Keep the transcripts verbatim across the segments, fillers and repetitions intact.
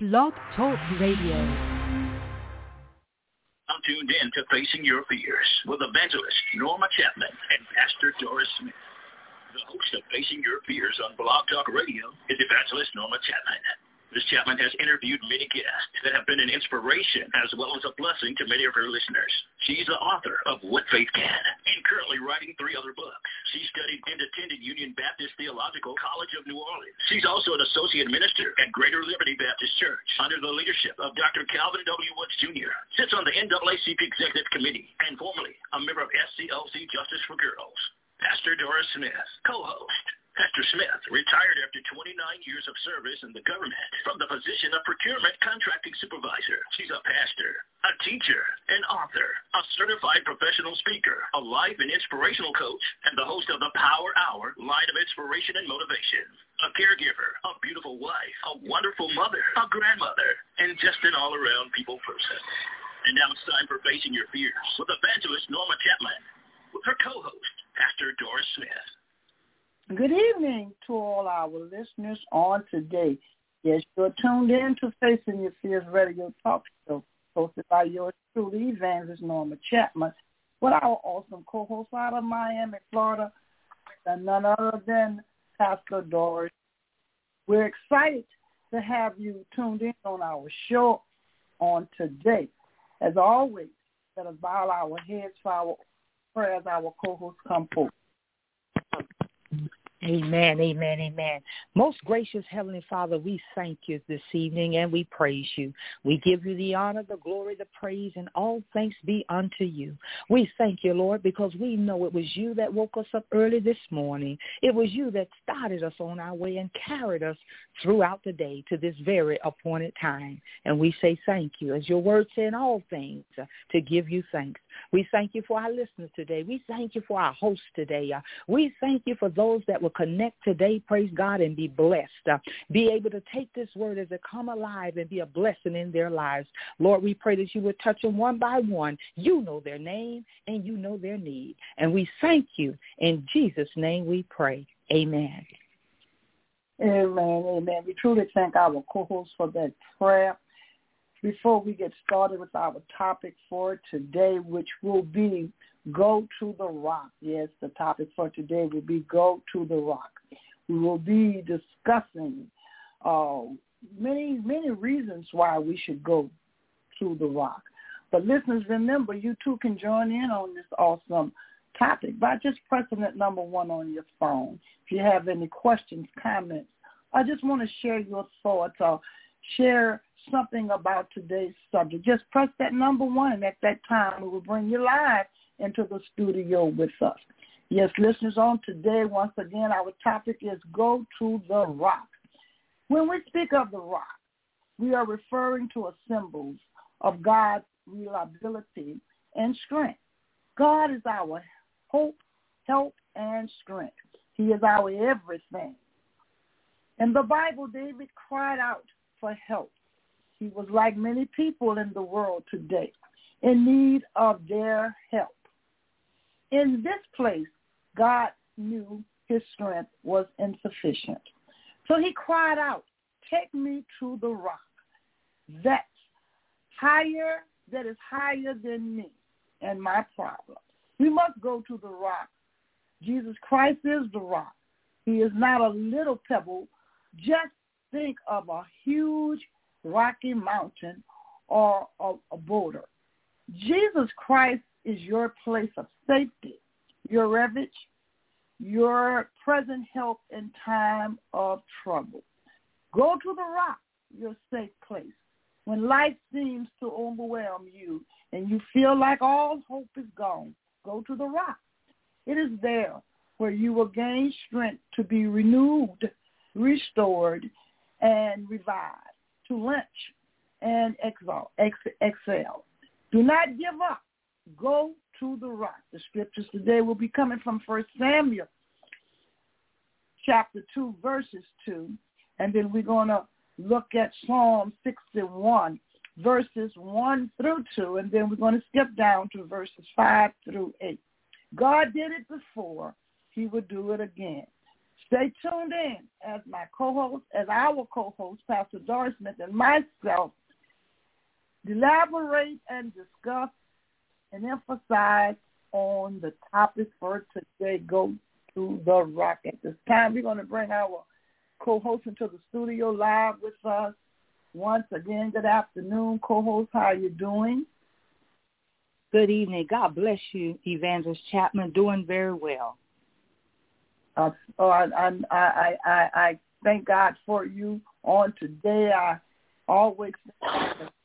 Blog Talk Radio. I'm tuned in to Facing Your Fears with evangelist Norma Chapman and Pastor Doris Smith. The host of Facing Your Fears on Blog Talk Radio is evangelist Norma Chapman. Miz Chapman has interviewed many guests that have been an inspiration as well as a blessing to many of her listeners. She's the author of What Faith Can and currently writing three other books. She studied and attended Union Baptist Theological College of New Orleans. She's also an associate minister at Greater Liberty Baptist Church under the leadership of Doctor Calvin W. Woods Junior Sits on the N double A C P Executive Committee and formerly a member of S C L C Justice for Girls. Pastor Doris Smith, co-host. Pastor Smith retired after twenty-nine years of service in the government from the position of procurement contracting supervisor. She's a pastor, a teacher, an author, a certified professional speaker, a life and inspirational coach, and the host of the Power Hour line of inspiration and motivation. A caregiver, a beautiful wife, a wonderful mother, a grandmother, and just an all-around people person. And now it's time for Facing Your Fears with evangelist Norma Chapman with her co-host, Pastor Doris Smith. Good evening to all our listeners on today. Yes, you're tuned in to Facing Your Fears Radio Talk Show, hosted by yours truly, Evangelist Norma Chapman, with our awesome co-host out of Miami, Florida, and none other than Pastor Doris. We're excited to have you tuned in on our show on today. As always, let us bow our heads for our prayers, our co-hosts come forward. Amen, amen, amen. Most gracious Heavenly Father, we thank you this evening and we praise you. We give you the honor, the glory, the praise, and all thanks be unto you. We thank you, Lord, because we know it was you that woke us up early this morning. It was you that started us on our way and carried us throughout the day to this very appointed time. And we say thank you, as your word said in all things, uh, to give you thanks. We thank you for our listeners today. We thank you for our hosts today. Uh, we thank you for those that will connect today, praise God, and be blessed. Uh, be able to take this word as it come alive and be a blessing in their lives. Lord, we pray that you would touch them one by one. You know their name and you know their need. And we thank you. In Jesus' name we pray. Amen. Amen, amen. We truly thank our co-host for that prayer. Before we get started with our topic for today, which will be Go to the Rock. Yes, the topic for today will be Go to the Rock. We will be discussing uh, many, many reasons why we should go to the Rock. But listeners, remember, you too can join in on this awesome topic by just pressing that number one on your phone. If you have any questions, comments, I just want to share your thoughts or share something about today's subject, just press that number one, and at that time we will bring you live into the studio with us. Yes, listeners, on today, once again, our topic is Go to the Rock. When we speak of the rock, we are referring to a symbol of God's reliability and strength. God is our hope, help, and strength. He is our everything. In the Bible, David cried out for help. He was like many people in the world today, in need of their help. In this place, God knew his strength was insufficient. So he cried out, take me to the rock that's higher, that is higher than me and my problem. We must go to the rock. Jesus Christ is the rock. He is not a little pebble. Just think of a huge rocky mountain or a, a boulder. Jesus Christ is your place of safety, your refuge, your present help in time of trouble. Go to the rock, your safe place. When life seems to overwhelm you and you feel like all hope is gone, go to the rock. It is there where you will gain strength to be renewed, restored, and revived, to lunch and exhale, excel. Do not give up. Go to the rock. The scriptures today will be coming from First Samuel chapter two, verses two, and then we're going to look at Psalm sixty-one, verses one through two, and then we're going to skip down to verses five through eight. God did it before. He would do it again. Stay tuned in as my co-host, as our co-host, Pastor Doris Smith, and myself elaborate and discuss and emphasize on the topic for today, Go to the Rock. At this time, we're going to bring our co-host into the studio live with us. Once again, good afternoon, co-host. How are you doing? Good evening. God bless you, Evangelist Chapman. Doing very well. Uh, oh, I, I, I, I, I thank God for you on today. I always have a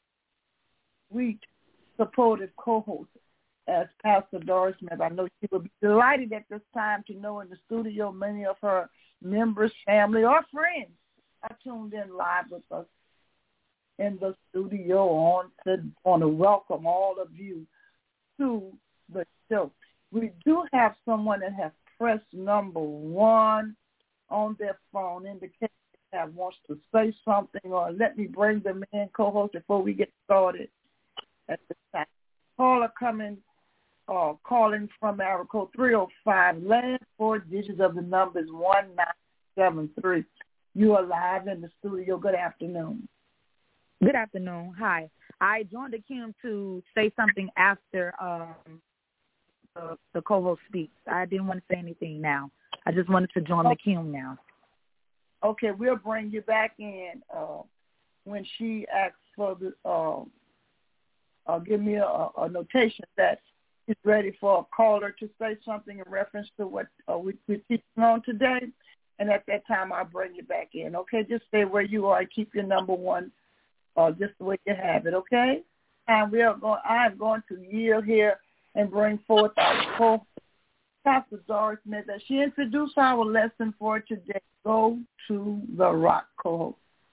sweet, supportive co-host as Pastor Doris Smith. I know she will be delighted at this time to know in the studio many of her members, family, or friends are tuned in live with us in the studio on to want to welcome all of you to the show. We do have someone that has pressed number one on their phone, indicating that wants to say something, or let me bring them in, co-host, before we get started at this time. Caller coming, uh, calling from area code three oh five, last four digits of the number is one nine seven three. You are live in the studio. Good afternoon. Good afternoon. Hi. I joined the queue to say something after um, the, the co-host speaks. I didn't want to say anything now. I just wanted to join okay. the queue now. Okay, we'll bring you back in uh, when she asks for the, uh, uh, give me a, a notation that she's ready for a caller to say something in reference to what uh, we, we're teaching on today. And at that time, I'll bring you back in. Okay, just stay where you are and keep your number one uh, just the way you have it, okay? And we are going, I'm going to yield here and bring forth our co Pastor Doris Smith as she introduced our lesson for today. Go to the Rock, co-host.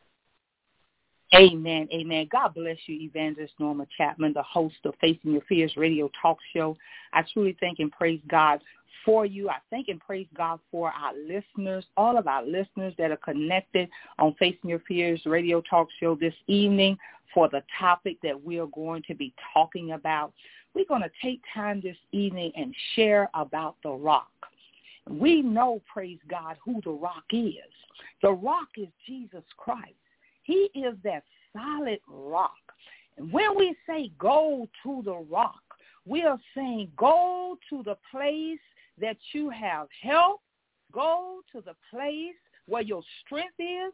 Amen, amen. God bless you, Evangelist Norma Chapman, the host of Facing Your Fears radio talk show. I truly thank and praise God for you. I thank and praise God for our listeners, all of our listeners that are connected on Facing Your Fears radio talk show this evening for the topic that we are going to be talking about. We're going to take time this evening and share about the rock. We know, praise God, who the rock is. The rock is Jesus Christ. He is that solid rock. And when we say go to the rock, we are saying go to the place that you have help. Go to the place where your strength is.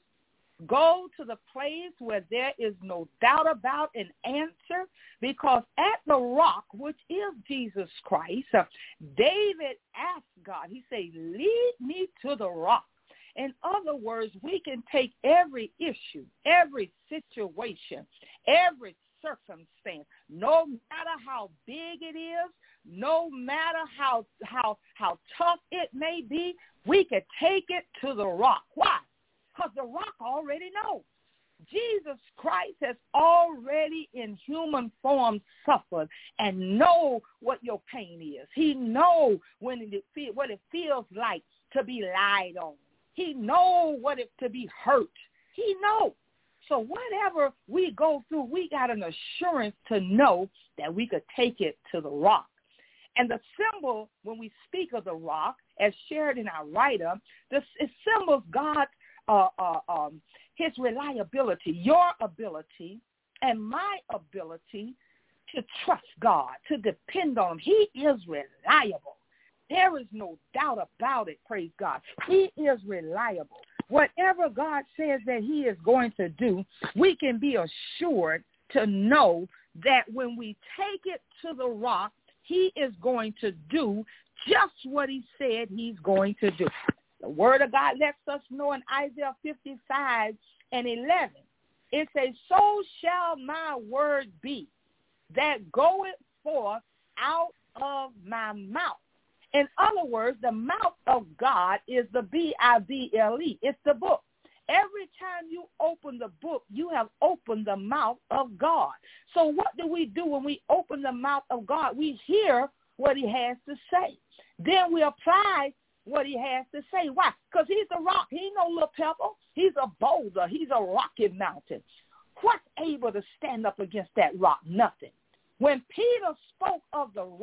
Go to the place where there is no doubt about an answer, because at the rock, which is Jesus Christ, uh, David asked God, he said, lead me to the rock. In other words, we can take every issue, every situation, every circumstance, no matter how big it is, no matter how how how tough it may be, we can take it to the rock. Why? Because the rock already knows. Jesus Christ has already in human form suffered and know what your pain is. He knows when it feel, what it feels like to be lied on. He knows what it to be hurt. He knows. So whatever we go through, we got an assurance to know that we could take it to the rock. And the symbol, when we speak of the rock, as shared in our write-up, this, it symbols God's, uh, uh, um, his reliability, your ability, and my ability to trust God, to depend on him. He is reliable. There is no doubt about it, praise God. He is reliable. Whatever God says that he is going to do, we can be assured to know that when we take it to the rock, he is going to do just what he said he's going to do. The word of God lets us know in Isaiah fifty-five and eleven. It says, so shall my word be that goeth forth out of my mouth. In other words, the mouth of God is the B I B L E. It's the book. Every time you open the book, you have opened the mouth of God. So what do we do when we open the mouth of God? We hear what he has to say. Then we apply what he has to say. Why? Because he's a rock. He ain't no little pebble. He's a boulder. He's a rocky mountain. What's able to stand up against that rock? Nothing. When Peter spoke of the rock,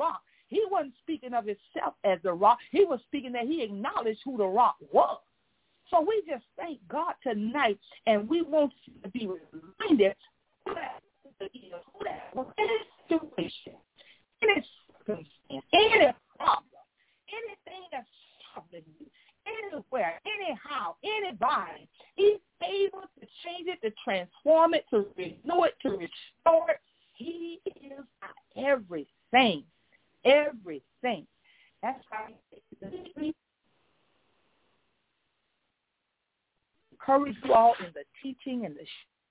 He wasn't speaking of himself as the rock. He was speaking that he acknowledged who the rock was. So we just thank God tonight, and we want to be reminded who that is, who that was in this situation, any circumstance, any problem, anything that's troubling you, anywhere, anyhow, anybody. He's able to change it, to transform it, to renew it, to restore it. He is everything, everything. That's why we encourage you all in the teaching and the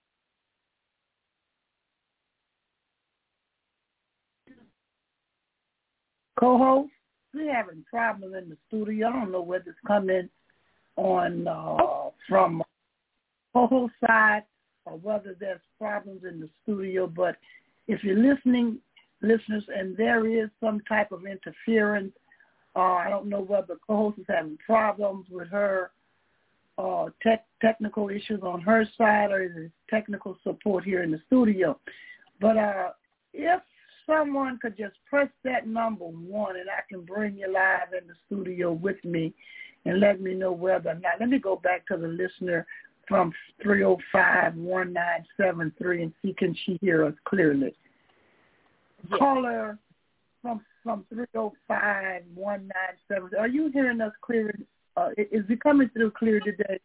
co-host. We're having problems in the studio. I don't know whether it's coming on uh, from co-host side or whether there's problems in the studio. But if you're listening, listeners, and there is some type of interference, uh, I don't know whether the co-host is having problems with her uh, tech, technical issues on her side or is it technical support here in the studio. But uh, if someone could just press that number one and I can bring you live in the studio with me and let me know whether or not. Let me go back to the listener from three oh five, one nine seven three and see can she hear us clearly. Yes. Caller from from three oh five, one nine seven three. Are you hearing us clear? Uh, is it coming through clear today?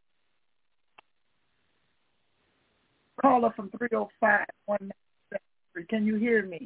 Caller from three oh five, one nine seven three. Can you hear me?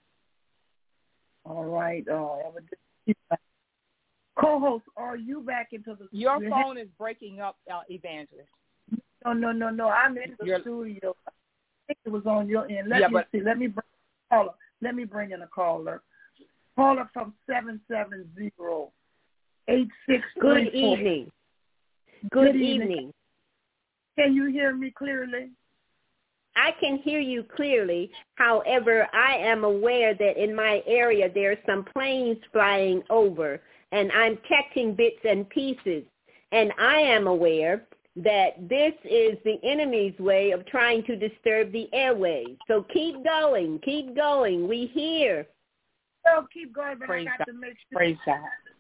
All right. Uh, co-host, are you back into the studio? Your phone is breaking up, uh, Evangelist. No, no, no, no. I'm in the You're... studio. I think it was on your end. Let yeah, me but... see. Let me bring a caller. Let me bring in a caller. Caller from seven seven zero, eight six three four. Good evening. Good, Good evening. evening. Can you hear me clearly? I can hear you clearly. However, I am aware that in my area there are some planes flying over, and I'm catching bits and pieces. And I am aware that this is the enemy's way of trying to disturb the airways. So keep going. Keep going. We hear. Oh, keep going, but Praise I got God. to make sure. Praise God.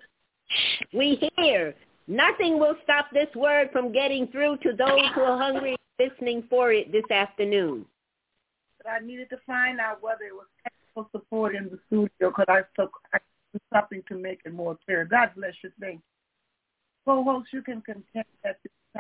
We hear. Nothing will stop this word from getting through to those who are hungry listening for it this afternoon. But I needed to find out whether it was technical support in the studio because I took I did something to make it more clear. God bless you. Thank you. Co-host, you can continue at this time.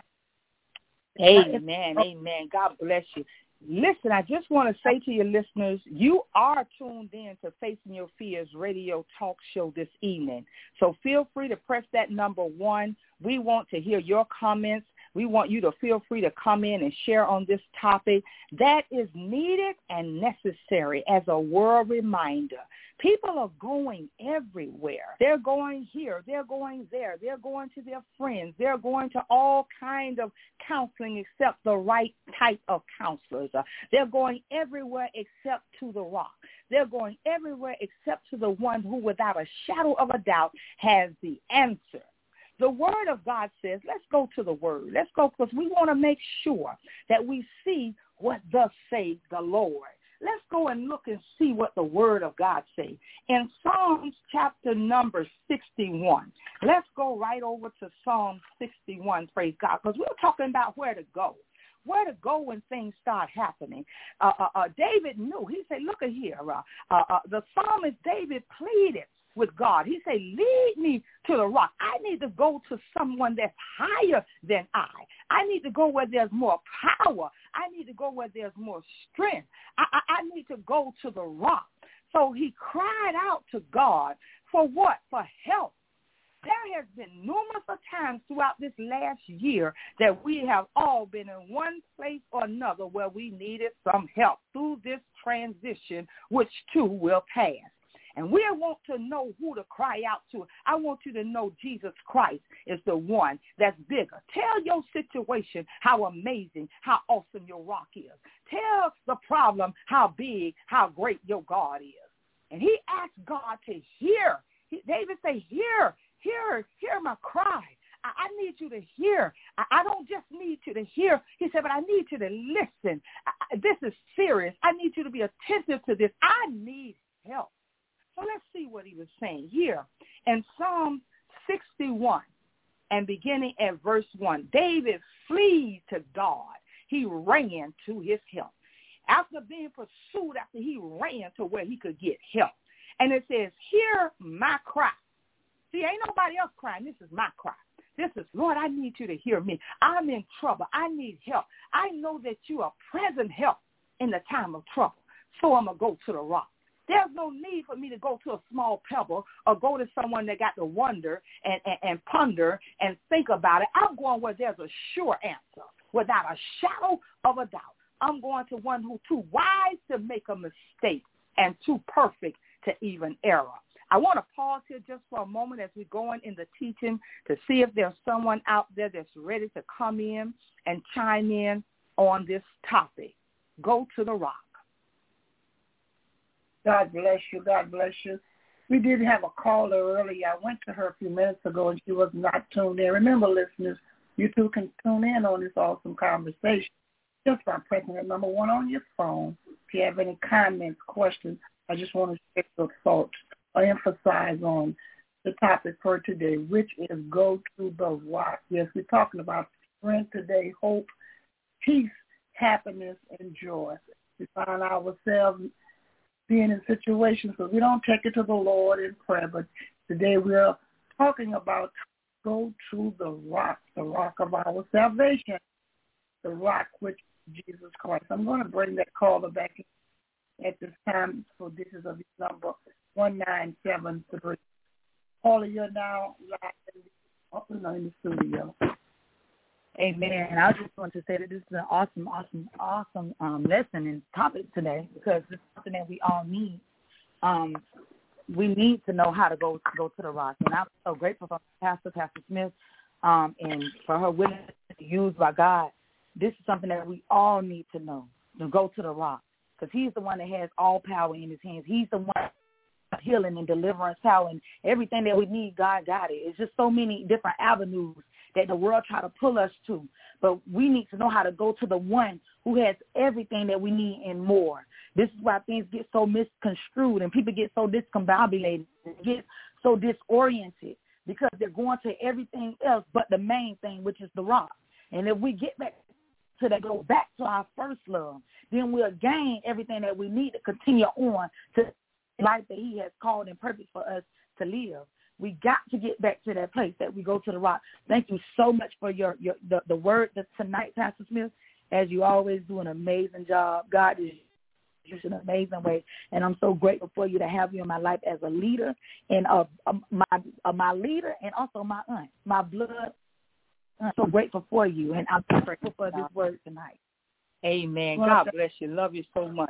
Amen. Amen. God bless you. Listen, I just want to say to your listeners, you are tuned in to Facing Your Fears radio talk show this evening. So feel free to press that number one. We want to hear your comments. We want you to feel free to come in and share on this topic that is needed and necessary as a world reminder. People are going everywhere. They're going here. They're going there. They're going to their friends. They're going to all kinds of counseling except the right type of counselors. Uh, they're going everywhere except to the rock. They're going everywhere except to the one who, without a shadow of a doubt, has the answer. The word of God says, let's go to the word. Let's go because we want to make sure that we see what thus says the Lord. Let's go and look and see what the word of God says. In Psalms chapter number sixty-one, let's go right over to Psalm sixty-one, praise God, because we're talking about where to go. Where to go when things start happening. Uh, uh, uh, David knew. He said, look at here. Uh, uh, uh, the psalmist David pleaded with God. He said, lead me to the rock. I need to go to someone that's higher than I. I need to go where there's more power. I need to go where there's more strength. I, I, I need to go to the rock. So he cried out to God for what? For help. There has been numerous of times throughout this last year that we have all been in one place or another where we needed some help through this transition, which too will pass. And we want to know who to cry out to. I want you to know Jesus Christ is the one that's bigger. Tell your situation how amazing, how awesome your rock is. Tell the problem how big, how great your God is. And he asked God to hear. He, David said, hear, hear, hear my cry. I, I need you to hear. I, I don't just need you to hear. He said, but I need you to listen. I, this is serious. I need you to be attentive to this. I need help. So let's see what he was saying here. In Psalm sixty-one, and beginning at verse one, David flees to God. He ran to his help. After being pursued, after he ran to where he could get help. And it says, hear my cry. See, ain't nobody else crying. This is my cry. This is, Lord, I need you to hear me. I'm in trouble. I need help. I know that you are present help in the time of trouble. So I'm going to go to the rock. There's no need for me to go to a small pebble or go to someone that got to wonder and, and, and ponder and think about it. I'm going where there's a sure answer without a shadow of a doubt. I'm going to one who's too wise to make a mistake and too perfect to even error. I want to pause here just for a moment as we're going in the teaching to see if there's someone out there that's ready to come in and chime in on this topic. Go to the rock. God bless you. God bless you. We did have a caller earlier. I went to her a few minutes ago, and she was not tuned in. Remember, listeners, you too can tune in on this awesome conversation just by pressing the number one on your phone. If you have any comments, questions, I just want to share your thoughts or emphasize on the topic for today, which is go to the rock. Yes, we're talking about strength today, hope, peace, happiness, and joy. We find ourselves being in situations where we don't take it to the Lord in prayer, but today we're talking about go to the rock, the rock of our salvation, the rock which is Jesus Christ. I'm going to bring that caller back at this time. So this is a number one nine seven three. Caller, you're now live in the studio. Amen. I just want to say that this is an awesome, awesome, awesome um, lesson and topic today because it's something that we all need. Um, we need to know how to go go to the rock. And I'm so grateful for Pastor, Pastor Smith, um, and for her willingness to be used by God. This is something that we all need to know, to go to the rock because he's the one that has all power in his hands. He's the one healing and deliverance power and everything that we need, God got it. It's just so many different avenues that the world try to pull us to. But we need to know how to go to the one who has everything that we need and more. This is why things get so misconstrued and people get so discombobulated and get so disoriented because they're going to everything else but the main thing, which is the rock. And if we get back to that, go back to our first love, then we'll gain everything that we need to continue on to the life that he has called and purpose for us to live. We got to get back to that place that we go to the rock. Thank you so much for your, your the, the word that tonight, Pastor Smith. As you always do an amazing job. God is just an amazing way, and I'm so grateful for you to have you in my life as a leader and uh, my uh, my leader and also my aunt, my blood. I'm so grateful for you, and I'm so grateful for this word tonight. Amen. God bless you. Love you so much.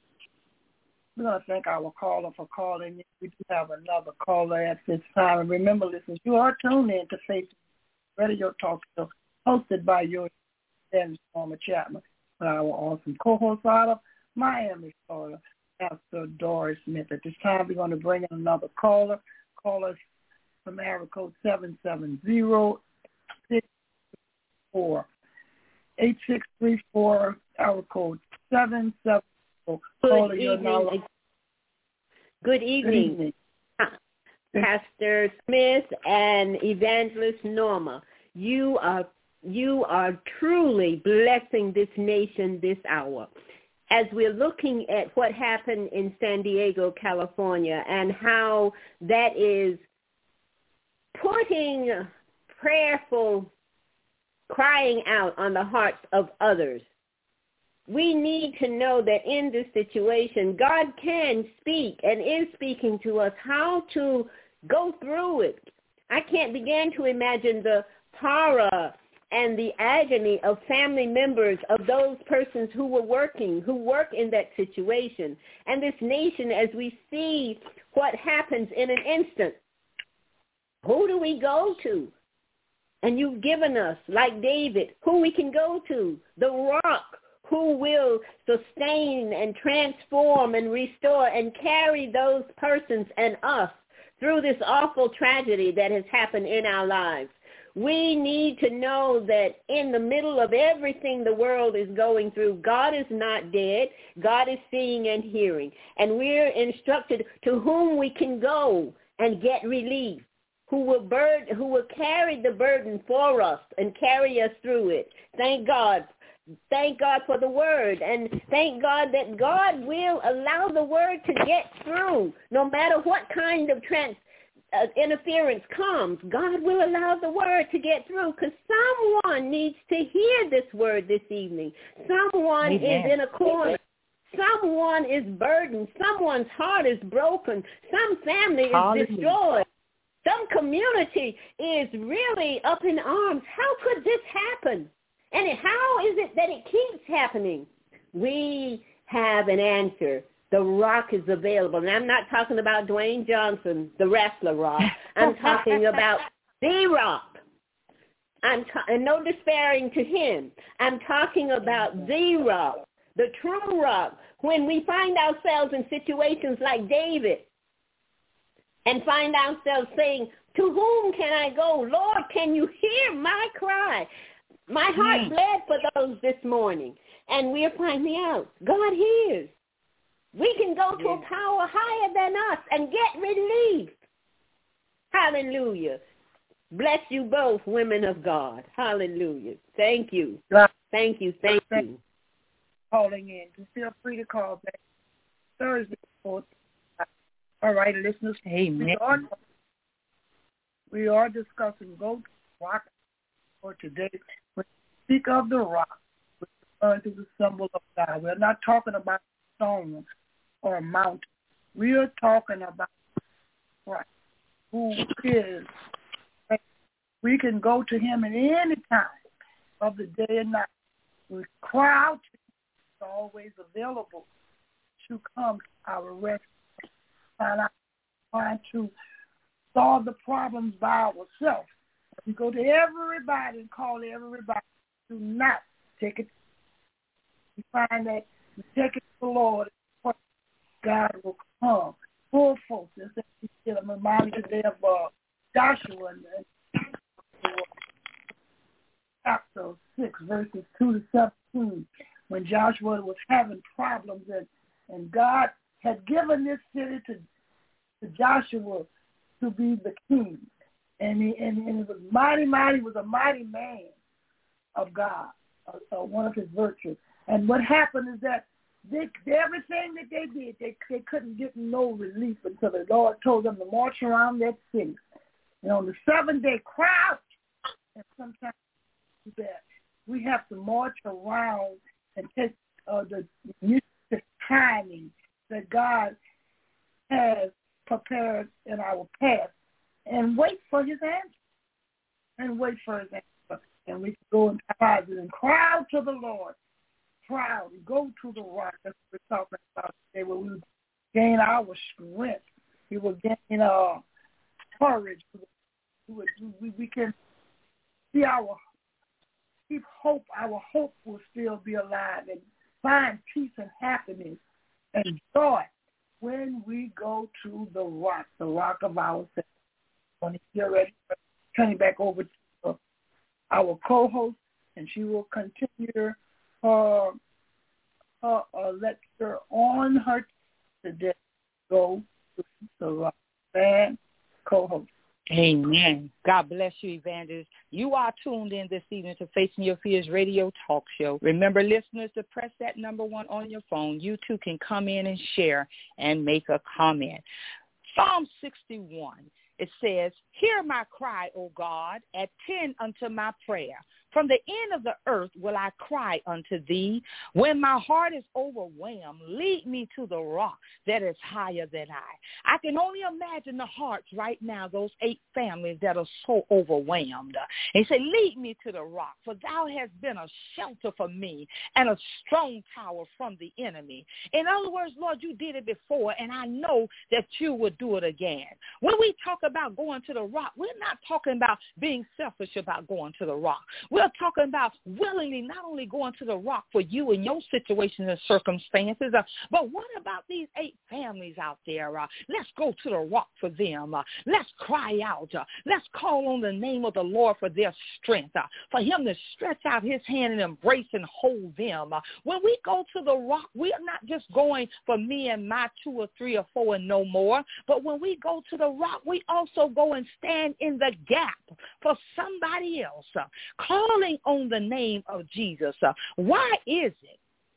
We're going to thank our caller for calling. We do have another caller at this time. And remember, listeners, you are tuned in to Faith Radio Talk Show, hosted by your Norma Chapman, and our awesome co-host out of Miami, Florida, Pastor Doris Smith. At this time, we're going to bring in another caller. Call us from area code seven seven zero, six four, eight six three four, area code seven seven. Good evening. Good evening, Pastor Smith and Evangelist Norma. You are you are truly blessing this nation this hour. As we're looking at what happened in San Diego, California, and how that is putting prayerful crying out on the hearts of others. We need to know that in this situation, God can speak and is speaking to us how to go through it. I can't begin to imagine the horror and the agony of family members of those persons who were working, who work in that situation. And this nation, as we see what happens in an instant, who do we go to? And you've given us, like David, who we can go to, the rock, who will sustain and transform and restore and carry those persons and us through this awful tragedy that has happened in our lives. We need to know that in the middle of everything the world is going through, God is not dead. God is seeing and hearing. And we're instructed to whom we can go and get relief, who will burden, who will carry the burden for us and carry us through it. Thank God. Thank God for the word, and thank God that God will allow the word to get through. No matter what kind of trans, uh, interference comes, God will allow the word to get through, because someone needs to hear this word this evening. Someone Amen. Is in a corner. Someone is burdened. Someone's heart is broken. Some family is Hallelujah. Destroyed. Some community is really up in arms. How could this happen? And how is it that it keeps happening? We have an answer. The rock is available. And I'm not talking about Dwayne Johnson, the wrestler rock. I'm talking about the rock. I'm ta- and no despairing to him. I'm talking about the rock, the true rock. When we find ourselves in situations like David and find ourselves saying, to whom can I go? Lord, can you hear my cry? My heart mm. bled for those this morning, and we're finding out God hears. We can go to yeah. a power higher than us and get relief. Hallelujah. Bless you both, women of God. Hallelujah. Thank you. God. Thank you. Thank Thank you. Calling in. Just feel free to call back Thursday. All right, listeners. Amen. We are, we are discussing Go to Rock for today. When we speak of the rock, we're referring to the symbol of God. We're not talking about a stone or a mountain. We are talking about Christ, who is. We can go to him at any time of the day and night. We cry out to him. He's always available to come to our rescue. Find out trying to solve the problems by ourselves. We go to everybody and call everybody. Do not take it. We find that we take it to the Lord, God will come. Full force. I'm reminded today of uh, Joshua and, and chapter six, verses two to seventeen, when Joshua was having problems and, and God had given this city to, to Joshua to be the king. And he, and, and it was mighty, mighty, was a mighty man of God, uh, uh, one of his virtues. And what happened is that they, everything that they did, they, they couldn't get no relief until the Lord told them to march around that city. And on the seventh day, cry out. And sometimes that we have to march around and take uh, the, the timing that God has prepared in our past and wait for his answer. And wait for his answer. And we can go in private and cry out to the Lord. Cry out and go to the rock. That's what we're talking about today, where we gain our strength. We will gain uh, courage. We, we, we can see our, keep hope. Our hope will still be alive and find peace and happiness and joy when we go to the rock, the rock of our faith. When you're ready, turning back over to uh, our co-host, and she will continue her, her uh, lecture on her today. Go to the rock. And co-host. Amen. God bless you, Evangelist. You are tuned in this evening to Facing Your Fears radio talk show. Remember, listeners, to press that number one on your phone. You too can come in and share and make a comment. Psalm sixty-one, it says, hear my cry, O God, attend unto my prayer. From the end of the earth will I cry unto thee. When my heart is overwhelmed, lead me to the rock that is higher than I. I can only imagine the hearts right now, those eight families that are so overwhelmed. And he said, lead me to the rock, for thou hast been a shelter for me and a strong tower from the enemy. In other words, Lord, you did it before, and I know that you will do it again. When we talk about going to the rock, we're not talking about being selfish about going to the rock. We're We're talking about willingly not only going to the rock for you and your situations and circumstances, uh, but what about these eight families out there? Uh, let's go to the rock for them. Uh, let's cry out. Uh, let's call on the name of the Lord for their strength, uh, for him to stretch out his hand and embrace and hold them. Uh, when we go to the rock, we are not just going for me and my two or three or four and no more, but when we go to the rock, we also go and stand in the gap for somebody else, uh, calling on the name of Jesus. Uh, why is it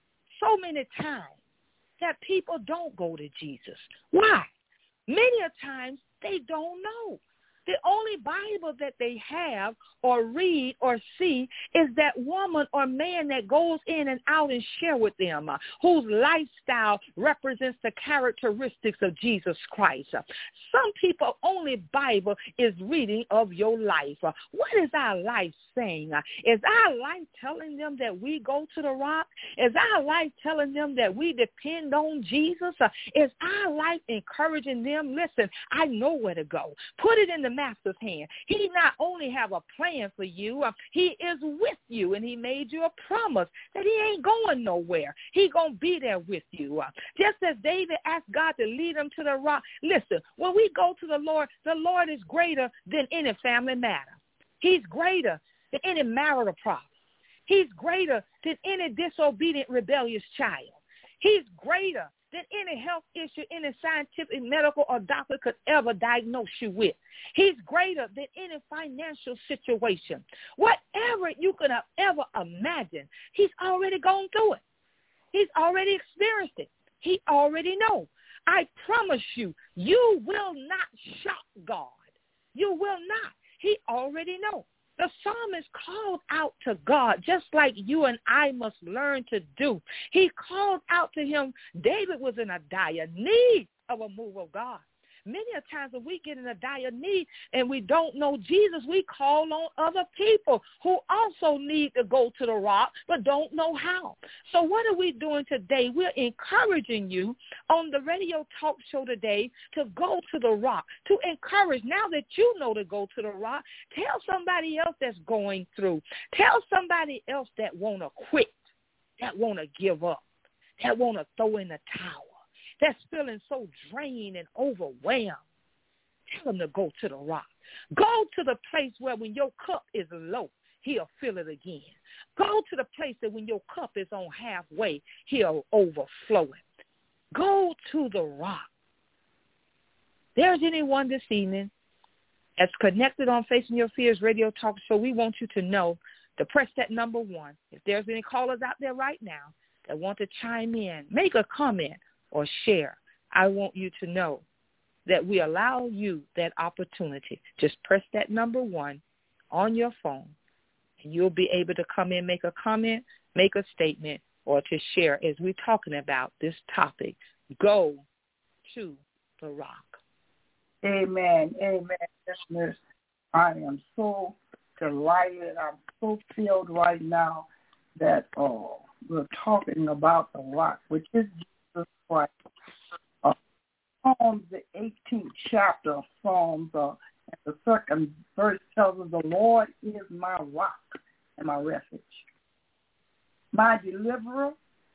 so many times that people don't go to Jesus? Why? Many a times they don't know. The only Bible that they have or read or see is that woman or man that goes in and out and share with them, uh, whose lifestyle represents the characteristics of Jesus Christ. Uh, some people only Bible is reading of your life. Uh, what is our life saying? Uh, is our life telling them that we go to the rock? Is our life telling them that we depend on Jesus? Uh, is our life encouraging them, listen, I know where to go. Put it in the master's hand. He not only have a plan for you, uh, he is with you, and he made you a promise that he ain't going nowhere. He gonna be there with you. Uh, just as David asked God to lead him to the rock. Listen, when we go to the Lord, the Lord is greater than any family matter. He's greater than any marital problem. He's greater than any disobedient, rebellious child. He's greater than any health issue any scientific, medical, or doctor could ever diagnose you with. He's greater than any financial situation. Whatever you could have ever imagined, he's already gone through it. He's already experienced it. He already knows. I promise you, you will not shock God. You will not. He already knows. The psalmist called out to God just like you and I must learn to do. He called out to him. David was in a dire need of a move of God. Many a times when we get in a dire need and we don't know Jesus, we call on other people who also need to go to the rock but don't know how. So what are we doing today? We're encouraging you on the radio talk show today to go to the rock, to encourage. Now that you know to go to the rock, tell somebody else that's going through. Tell somebody else that want to quit, that want to give up, that want to throw in the towel, that's feeling so drained and overwhelmed. Tell them to go to the rock. Go to the place where when your cup is low, he'll fill it again. Go to the place that when your cup is on halfway, he'll overflow it. Go to the rock. There's anyone this evening that's connected on Facing Your Fears radio talk show, we want you to know to press that number one. If there's any callers out there right now that want to chime in, make a comment, or share, I want you to know that we allow you that opportunity. Just press that number one on your phone, and you'll be able to come in, make a comment, make a statement, or to share as we're talking about this topic. Go to the rock. Amen. Amen. Listeners, I am so delighted. I'm so filled right now that uh, we're talking about the rock, which is Christ. Uh, Psalms, the eighteenth chapter of Psalms, uh, and the second verse tells us, the Lord is my rock and my refuge, my deliverer,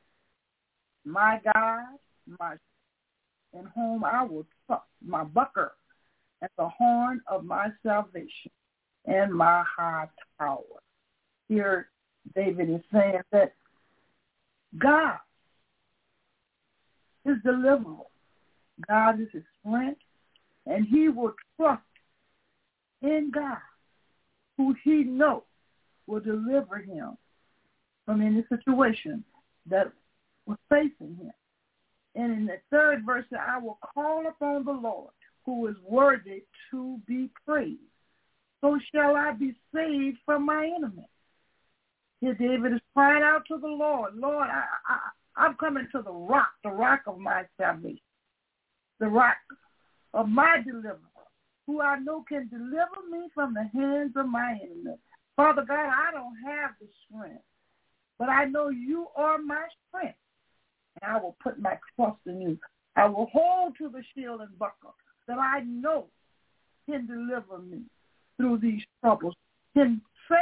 my God, my in whom I will trust, my buckler, and the horn of my salvation, and my high tower. Here, David is saying that God his deliverer. God is his strength, and he will trust in God, who he knows will deliver him from any situation that was facing him. And in the third verse, I will call upon the Lord, who is worthy to be praised. So shall I be saved from my enemy. Here David is crying out to the Lord, Lord, I, I I'm coming to the rock, the rock of my salvation, the rock of my deliverer, who I know can deliver me from the hands of my enemies. Father God, I don't have the strength, but I know you are my strength, and I will put my trust in you. I will hold to the shield and buckler that I know can deliver me through these troubles, can save me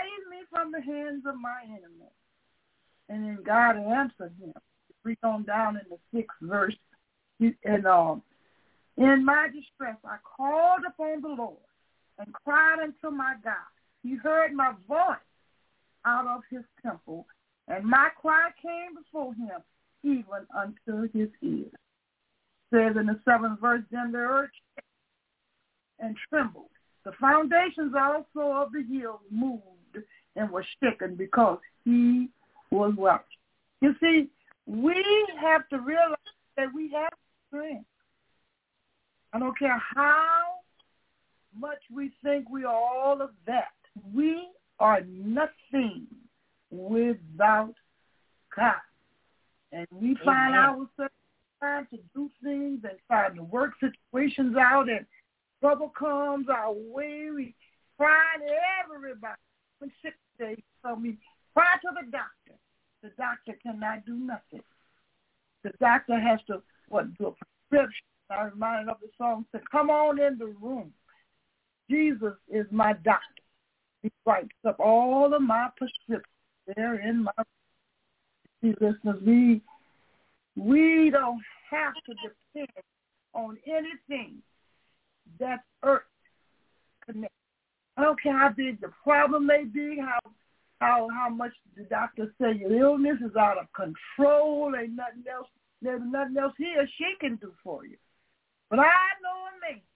from the hands of my enemies. And then God answered him. Read on down in the sixth verse. And um, in my distress, I called upon the Lord and cried unto my God. He heard my voice out of his temple, and my cry came before him, even unto his ears. Says in the seventh verse, then the earth and trembled. The foundations also of the hills moved and were shaken because he was watching. You see, we have to realize that we have strength. I don't care how much we think we are all of that. We are nothing without God. And we find Amen. ourselves trying to do things and trying to work situations out, and trouble comes our way. We cry to everybody. When sick days tell me, cry to the doctor. The doctor cannot do nothing. The doctor has to, what, do a prescription. I reminded of the song, said, come on in the room. Jesus is my doctor. He writes up all of my prescriptions there in my See, listeners, we, we don't have to depend on anything that's earth connected. I don't care how big the problem may be, how how how much the doctor say your illness is out of control, ain't nothing else, there's nothing else he or she can do for you. But I know a man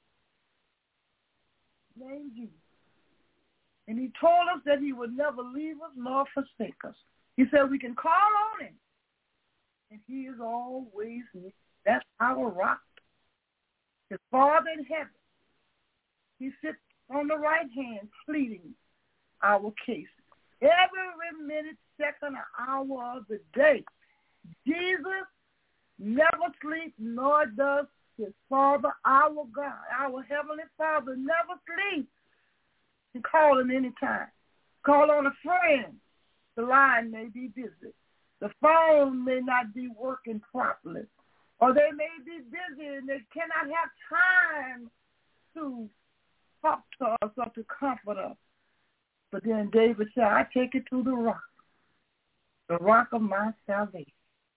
named Jesus. And he told us that he would never leave us nor forsake us. He said we can call on him, and he is always near. That's our rock. His Father in heaven. He sits on the right hand pleading our case. Every minute, second, or hour of the day, Jesus never sleeps, nor does his Father, our God, our Heavenly Father, never sleeps. You can call him anytime. Call on a friend. The line may be busy. The phone may not be working properly. Or they may be busy and they cannot have time to talk to us or to comfort us. But then David said, I take it to the rock, the rock of my salvation,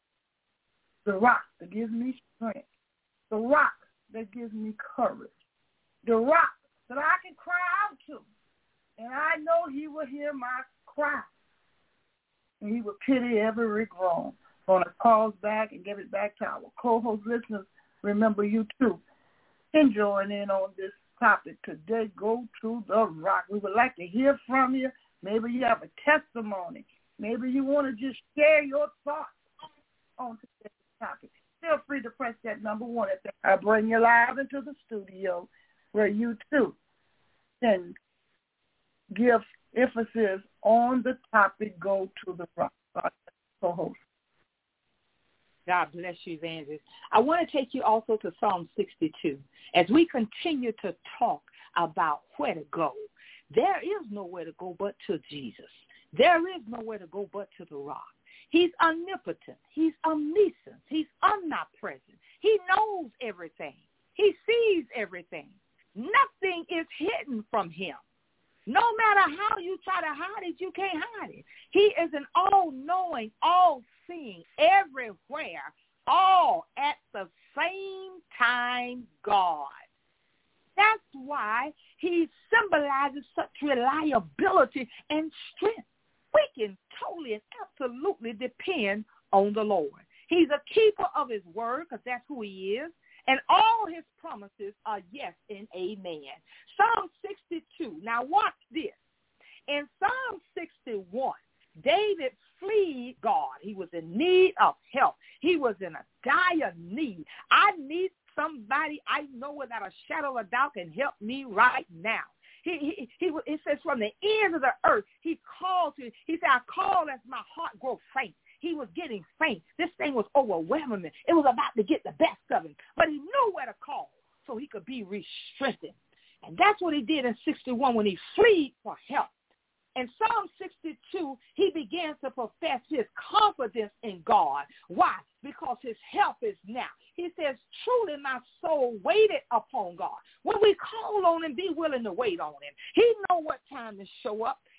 the rock that gives me strength, the rock that gives me courage, the rock that I can cry out to. And I know he will hear my cry. And he will pity every groan. I'm going to pause back and give it back to our co-host listeners. Remember, you too can join in on this topic today. Go to the rock. We would like to hear from you. Maybe you have a testimony. Maybe you want to just share your thoughts on today's topic. Feel free to press that number one. I'll bring you live into the studio where you too can give emphasis on the topic. Go to the rock. Co-host. God bless you, Evangelist. I want to take you also to Psalm sixty-two. As we continue to talk about where to go, there is nowhere to go but to Jesus. There is nowhere to go but to the rock. He's omnipotent. He's omniscient. He's omnipresent. He knows everything. He sees everything. Nothing is hidden from him. No matter how you try to hide it, you can't hide it. He is an all-knowing, all-seeing, everywhere, all at the same time God. That's why he symbolizes such reliability and strength. We can totally and absolutely depend on the Lord. He's a keeper of his word, because that's who he is. And all his promises are yes and amen. Psalm sixty-two. Now watch this. In Psalm sixty-one, David fled God. He was in need of help. He was in a dire need. I need somebody I know without a shadow of a doubt can help me right now. He, he, he, it says from the ends of the earth, he called to, he said, I call as my heart grows faint. He was getting faint. This thing was overwhelming him. It was about to get the best of him. But he knew where to call so he could be re-strengthened. And that's what he did in sixty-one when he fled for help. In Psalm sixty-two, he began to profess his confidence in God. Why? Because his help is now. He says, truly my soul waited upon God. When we call on him, be willing to wait on him. He knows what time to show up.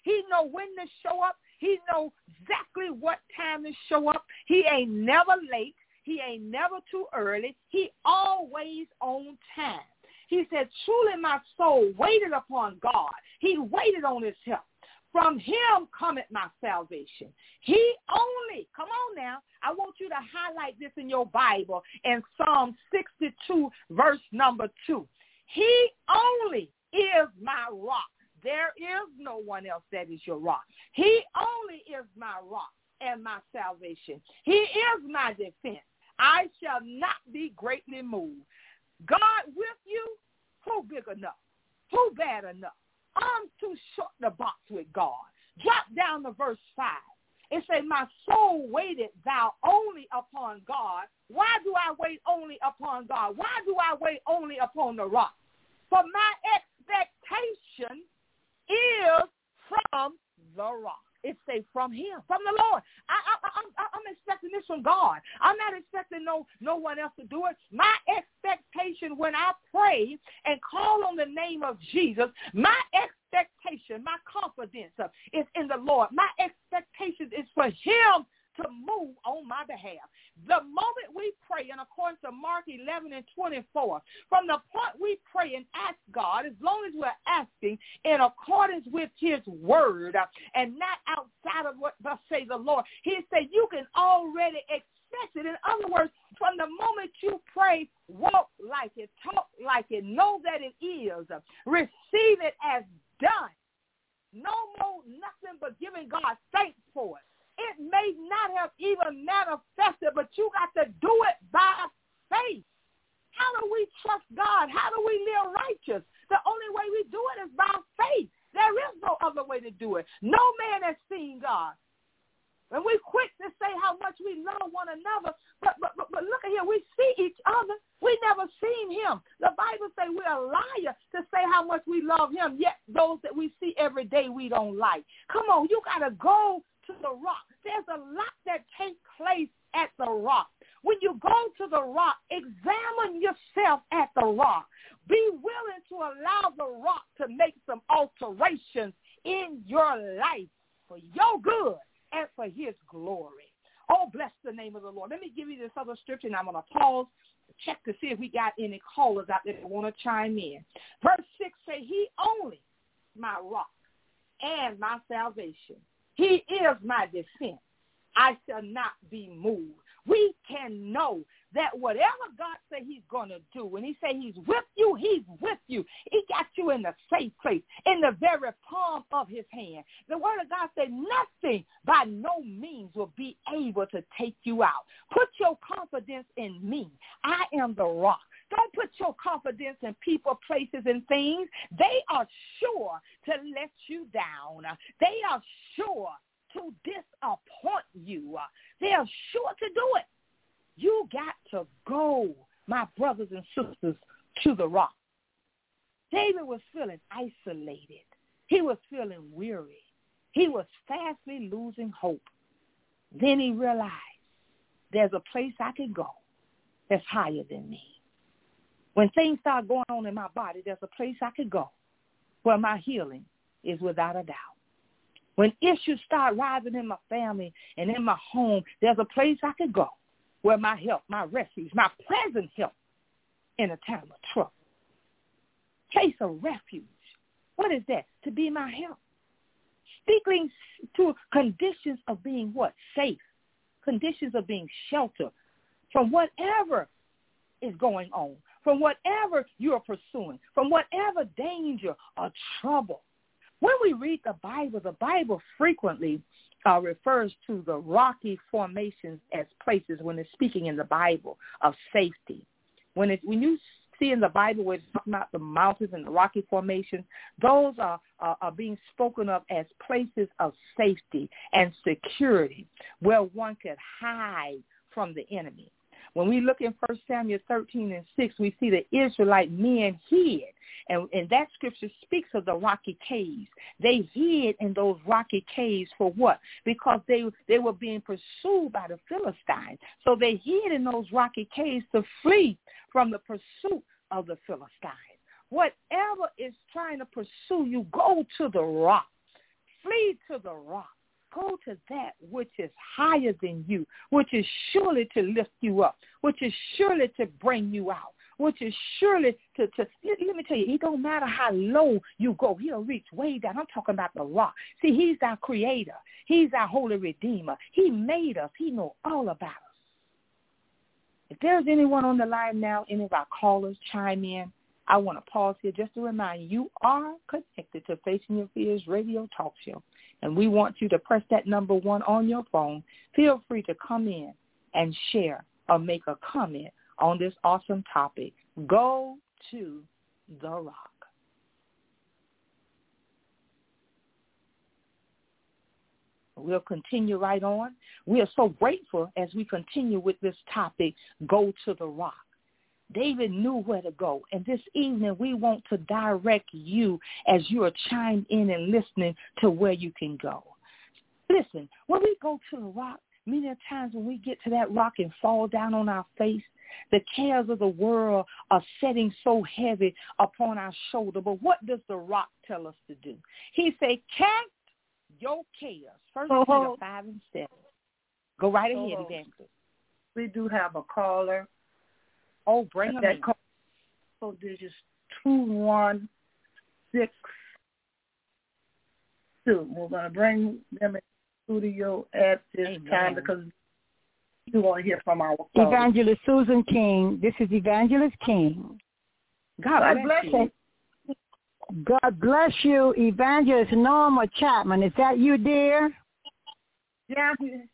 He know when to show up. He know exactly what time to show up. He ain't never late. He ain't never too early. He always on time. He said, truly my soul waited upon God. He waited on his help. From him cometh my salvation. He only, come on now, I want you to highlight this in your Bible in Psalm sixty-two, verse number two. He only is my rock. There is no one else that is your rock. He only is my rock and my salvation. He is my defense. I shall not be greatly moved. God with you, who big enough? Who bad enough? I'm too short to box with God. Drop down to verse five. It says, my soul waited thou only upon God. Why do I wait only upon God? Why do I wait only upon the rock? For my expectation is from the rock. It say from him, from the Lord. I, I, I, I'm expecting this from God. I'm not expecting no, no one else to do it. My expectation when I pray and call on the name of Jesus, my expectation, my confidence is in the Lord. My expectation is for him to move on my behalf. The moment we pray, and according to Mark eleven and twenty-four, from the point we pray and ask God, as long as we're asking in accordance with his word and not outside of what thus say the Lord, he said you can already expect it. In other words, from the moment you pray, walk like it, talk like it, know that it is, receive it as done. No more nothing but giving God thanks for it. It may not have even manifested, but you got to do it by faith. How do we trust God? How do we live righteous? The only way we do it is by faith. There is no other way to do it. No man has seen God. And we're quick to say how much we love one another, but, but, but, but look at here, we see each other. We never seen him. The Bible says we're a liar to say how much we love him, yet those that we see every day we don't like. Come on, you got to go to the rock. There's a lot that takes place at the rock. When you go to the rock, examine yourself at the rock. Be willing to allow the rock to make some alterations in your life for your good and for his glory. Oh, bless the name of the Lord. Let me give you this other scripture, and I'm going to pause, check to see if we got any callers out there that want to chime in. Verse six say, he only my rock and my salvation. He is my defense. I shall not be moved. We can know that whatever God say he's going to do, when he say he's with you, he's with you. He got you in the safe place, in the very palm of his hand. The word of God said nothing by no means will be able to take you out. Put your confidence in me. I am the rock. Don't put your confidence in people, places, and things. They are sure to let you down. They are sure to disappoint you. They are sure to do it. You got to go, my brothers and sisters, to the rock. David was feeling isolated. He was feeling weary. He was fastly losing hope. Then he realized there's a place I can go that's higher than me. When things start going on in my body, there's a place I could go where my healing is without a doubt. When issues start rising in my family and in my home, there's a place I could go where my help, my refuge, my present help in a time of trouble. Place of refuge. What is that? To be my help. Speaking to conditions of being what? Safe. Conditions of being sheltered from whatever is going on, from whatever you're pursuing, from whatever danger or trouble. When we read the Bible, the Bible frequently uh, refers to the rocky formations as places when it's speaking in the Bible of safety. When it, when you see in the Bible where it's talking about the mountains and the rocky formations, those are, are, are being spoken of as places of safety and security where one could hide from the enemy. When we look in First Samuel thirteen and six, we see the Israelite men hid. And, and that scripture speaks of the rocky caves. They hid in those rocky caves for what? Because they, they were being pursued by the Philistines. So they hid in those rocky caves to flee from the pursuit of the Philistines. Whatever is trying to pursue you, go to the rock. Flee to the rock. Go to that which is higher than you, which is surely to lift you up, which is surely to bring you out, which is surely to, to let me tell you, it don't matter how low you go. He'll reach way down. I'm talking about the rock. See, he's our creator. He's our holy redeemer. He made us. He knows all about us. If there's anyone on the line now, any of our callers chime in, I want to pause here just to remind you, you are connected to Facing Your Fears radio talk show. And we want you to press that number one on your phone. Feel free to come in and share or make a comment on this awesome topic. Go to the rock. We'll continue right on. We are so grateful as we continue with this topic, go to the rock. David knew where to go. And this evening, we want to direct you as you are chimed in and listening to where you can go. Listen, when we go to the rock, many times when we get to that rock and fall down on our face, the cares of the world are setting so heavy upon our shoulder. But what does the rock tell us to do? He said, cast your cares. First oh, Peter five and seven. Go right oh, ahead, Evangelist. We do have a caller. Oh, bring them in. So digits two one six two. We're going to bring them in the studio at this Amen. time because we want to hear from our caller. Evangelist Susan King. This is Evangelist King. God, God bless you. God bless you, Evangelist Norma Chapman. Is that you, dear? Yeah,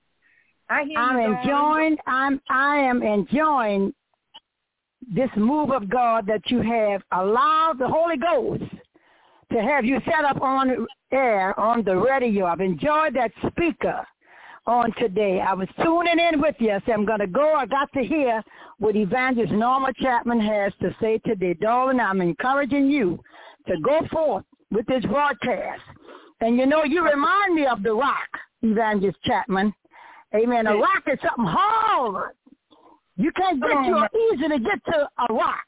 I hear I'm you, enjoying. I'm. I am enjoying this move of God that you have allowed the Holy Ghost to have you set up on air on the radio. I've enjoyed that speaker on today. I was tuning in with you. I said, I'm going to go. I got to hear what Evangelist Norma Chapman has to say today. Darling, I'm encouraging you to go forth with this broadcast. And, you know, you remind me of the rock, Evangelist Chapman. Amen. A rock is something hard. You can't get Come to on, easy to get to a rock.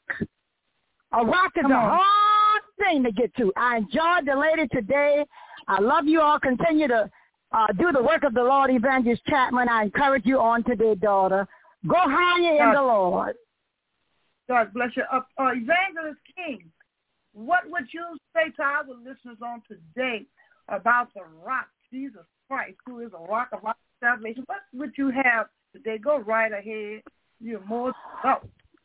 A rock is Come a on. hard thing to get to. I enjoyed the lady today. I love you all. Continue to uh, do the work of the Lord, Evangelist Chapman. I encourage you on today, daughter. Go higher God, in the Lord. God bless you. Uh, uh, Evangelist King, what would you say to our listeners on today about the rock, Jesus Christ, who is a rock of our salvation? What would you have today? Go right ahead. You're more oh.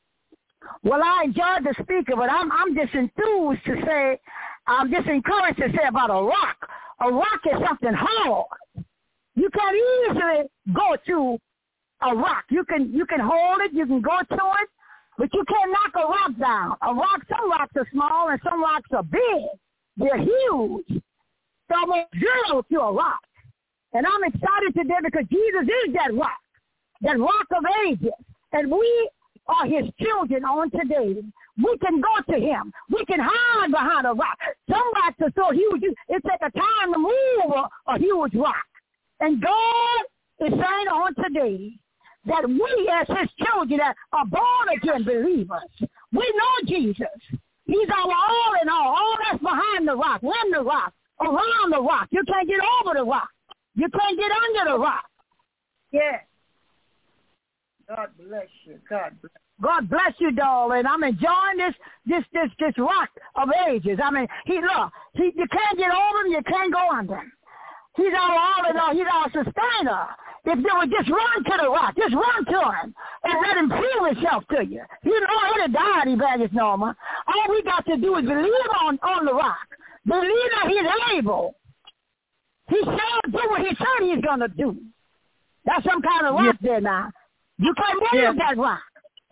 Well, I enjoyed the speaker, but I'm I'm just enthused to say, I'm just encouraged to say about a rock. A rock is something hard. You can easily go to a rock. You can you can hold it, you can go to it, but you can't knock a rock down. A rock, some rocks are small and some rocks are big. They're huge. So I'm zero to a rock. And I'm excited today because Jesus is that rock, that rock of ages. And we are his children on today. We can go to him. We can hide behind a rock. Some rocks are so huge, it takes a time to move a, a huge rock. And God is saying on today that we as his children that are born-again believers, we know Jesus. He's our all in all. All that's behind the rock, in the rock, around the rock. You can't get over the rock. You can't get under the rock. Yeah. God bless you. God bless you. God bless you, darling. I'm enjoying this this this this rock of ages. I mean, he look, he you can't get over him, you can't go under him. He's our all in all. He's our sustainer. If you would just run to the rock, just run to him and let him prove himself to you. He's already died, Evangelist Norma. All we got to do is believe on, on the rock. Believe that he's able. He shall do what he said he's going to do. That's some kind of rock yeah. there now. You can't move yeah. that rock.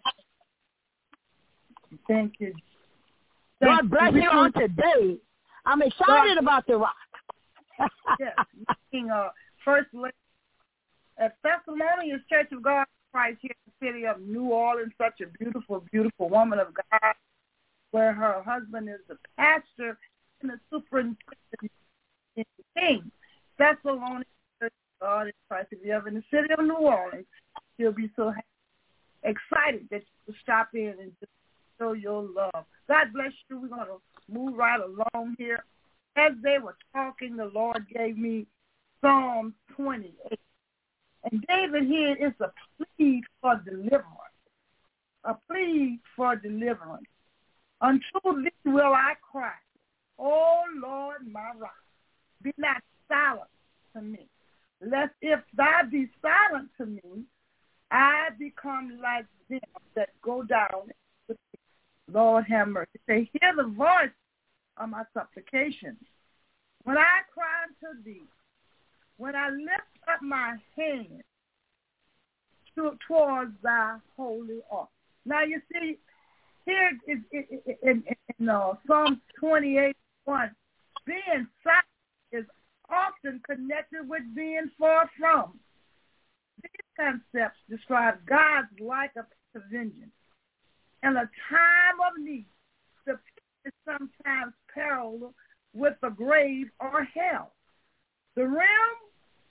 Thank you. Thank God bless you, you on today. I'm excited God. about the rock. Yes. Being uh, First Lady at Thessalonians Church of God Christ here in the city of New Orleans, such a beautiful, beautiful woman of God, where her husband is the pastor and the superintendent in the king. Thessalonians Church of God in Christ. If you're ever in the city of New Orleans, she'll be so happy, excited that you will stop in and just show your love. God bless you. We're going to move right along here. as they were talking, the Lord gave me Psalm twenty-eight. And David here is a plea for deliverance, a plea for deliverance. Unto thee will I cry, O Lord my rock, be not silent to me. Lest if thou be silent to me, I become like them that go down. Lord have mercy. Say, hear the voice of my supplications. When I cry unto thee, when I lift up my hand to, towards thy holy ark. Now you see, here is in, in, in uh, Psalm twenty-eight one, being silent is often connected with being far from. These concepts describe God's lack of intervention. In a time of need, the pit is sometimes parallel with the grave or hell, the realm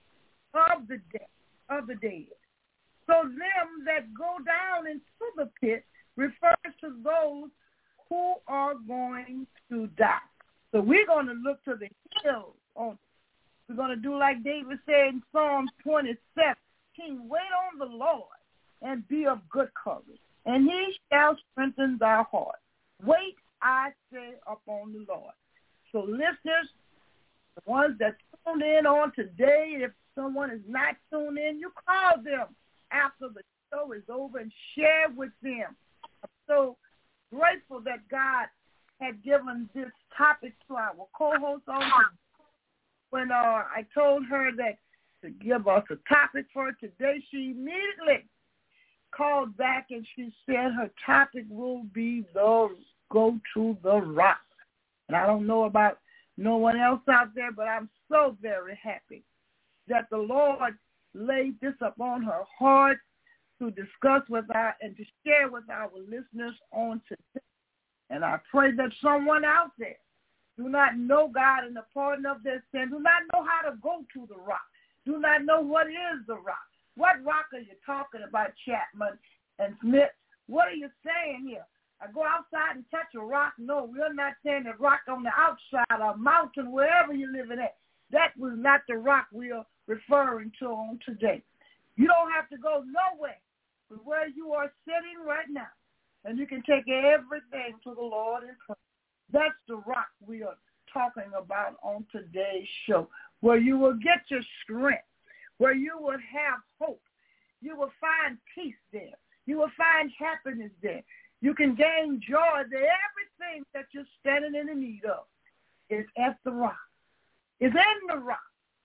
of the dead, of the dead. So them that go down into the pit refers to those who are going to die. So we're going to look to the hills. On, we're going to do like David said in Psalm twenty-seven, King, wait on the Lord and be of good courage, and he shall strengthen thy heart. Wait, I say, upon the Lord. So listeners, the ones that tuned in on today, if someone is not tuned in, you call them after the show is over and share with them. I'm so grateful that God had given this topic to our co-host on when uh, I told her that to give us a topic for today. She immediately called back and she said her topic will be the go to the rock. And I don't know about no one else out there, but I'm so very happy that the Lord laid this upon her heart to discuss with our and to share with our listeners on today. And I pray that someone out there do not know God and the pardon of their sin, do not know how to go to the rock, do not know what is the rock. What rock are you talking about, Chapman and Smith? What are you saying here? I go outside and touch a rock? No, we're not saying a rock on the outside or a mountain, wherever you're living at. That was not the rock we are referring to on today. You don't have to go nowhere but where you are sitting right now, and you can take everything to the Lord in prayer. That's the rock we are talking about on today's show, where you will get your strength, where you will have hope. You will find peace there. You will find happiness there. You can gain joy there. Everything that you're standing in the need of is at the rock. It's in the rock.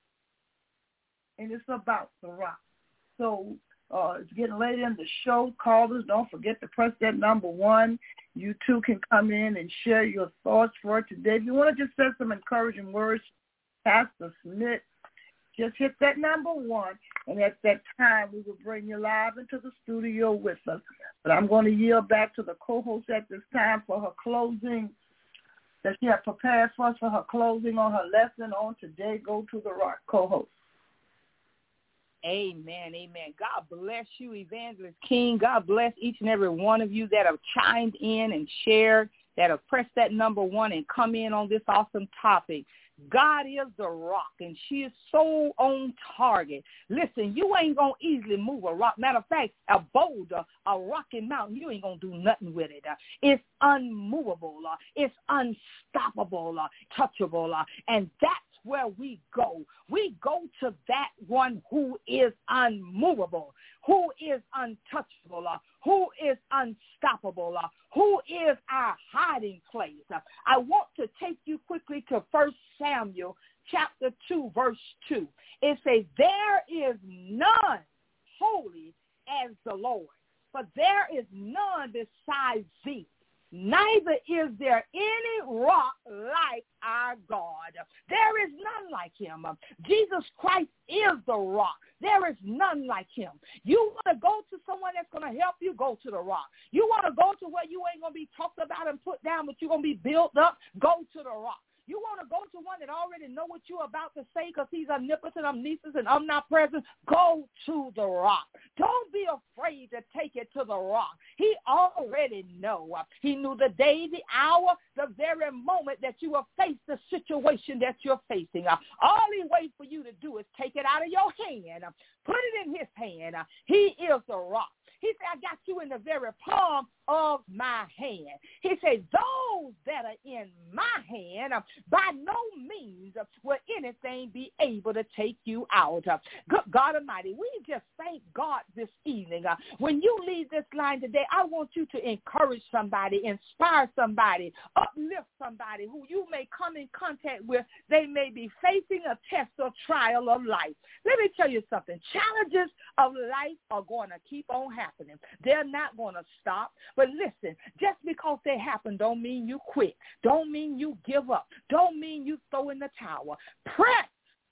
And it's about the rock. So uh, it's getting late in the show. Callers, don't forget to press that number one. You too can come in and share your thoughts for today. If you want to just say some encouraging words, Pastor Smith, just hit that number one, and at that time we will bring you live into the studio with us. But I'm going to yield back to the co-host at this time for her closing that she had prepared for us for her closing on her lesson on today. Go to the rock, co-host. Amen, amen. God bless you, Evangelist King. God bless each and every one of you that have chimed in and shared, that have pressed that number one and come in on this awesome topic. God is the rock, and she is so on target. Listen, you ain't going to easily move a rock. Matter of fact, a boulder, a rocky mountain, you ain't going to do nothing with it. Uh, it's unmovable. Uh, it's unstoppable, uh, touchable, uh, and that's where we go. We go to that one who is unmovable, who is untouchable, uh, who is unstoppable, uh, who is our hiding place. Uh, I want to take you quickly to First Samuel chapter two, verse two. It says, there is none holy as the Lord, for there is none besides thee. Neither is there any rock like our God. There is none like him. Jesus Christ is the rock. There is none like him. You want to go to someone that's going to help you, go to the rock. You want to go to where you ain't going to be talked about and put down, but you're going to be built up, go to the rock. You want to go to one that already know what you're about to say because he's omnipotent, omniscient, and omnipresent. Go to the rock. Don't be afraid to take it to the rock. He already know. He knew the day, the hour, the very moment that you will face the situation that you're facing. Uh, all he waits for you to do is take it out of your hand, uh, put it in his hand. Uh, he is the rock. He said, I got you in the very palm of my hand. He said, those that are in my hand, uh, by no means uh, will anything be able to take you out. Uh, good God Almighty, we just thank God this evening. Uh, when you leave this line today, I want you to encourage somebody, inspire somebody, uplift somebody who you may come in contact with. They may be facing a test or trial of life. Let me tell you something. Challenges of life are going to keep on happening. They're not going to stop. But listen, just because they happen don't mean you quit. Don't mean you give up. Don't mean you throw in the towel. Press.